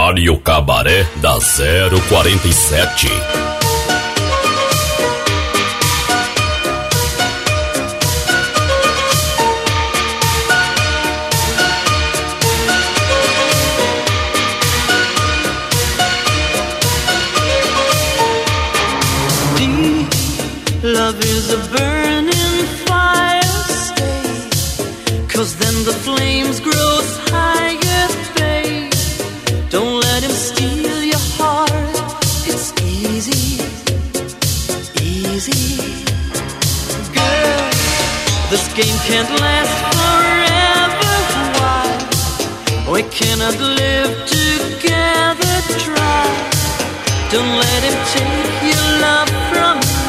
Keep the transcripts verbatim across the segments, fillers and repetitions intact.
Rádio Cabaré da zero quarenta e sete. Love is a burning fire, stay, 'cause then the flames grow higher, babe. Don't let him steal your heart, it's easy, easy. Girl, this game can't last forever, why? We cannot live together, try. Don't let him take your love from you.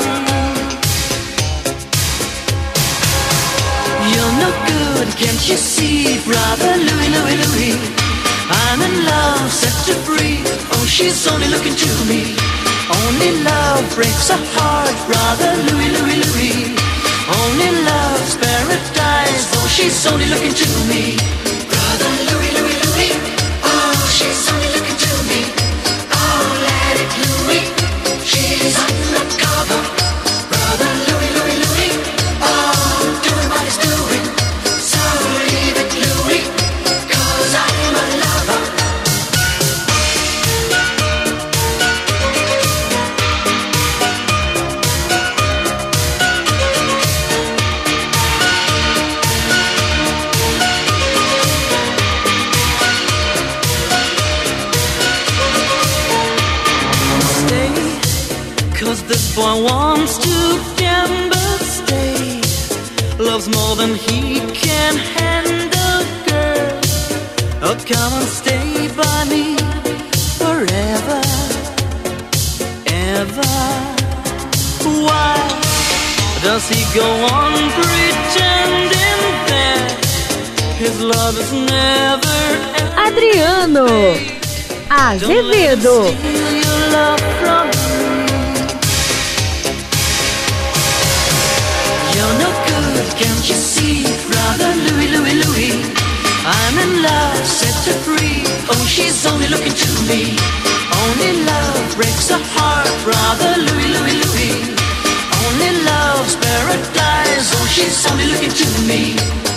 You're no good, can't you see, brother Louie, Louie, Louie? I'm in love, set to free. Oh, she's only looking to me. Only love breaks a heart, brother Louie, Louie, Louie. Only love's paradise. Oh, she's only looking to me. Brother Louie, Louie, Louie. Oh, she's only looking to me. Oh, let it Louie. She's undercover. Brother Louie, Louie, Louie. Oh, doing what he's doing. So leave it, Louie, 'cause I'm a lover. Stay, 'cause this boy wants to gamble, stay. Loves more than he can handle, girl. Oh, come and stay by me forever, ever. Why does he go on pretending that his love is never Adriano Azevedo. Steal your love from me. You're no good, can't you see, brother Louie, Louie, Louie? I'm in love, set to free. Oh, she's only looking to me. Only love breaks a heart, brother Louie, Louie, Louie. Only love's paradise. Oh, she's only looking to me.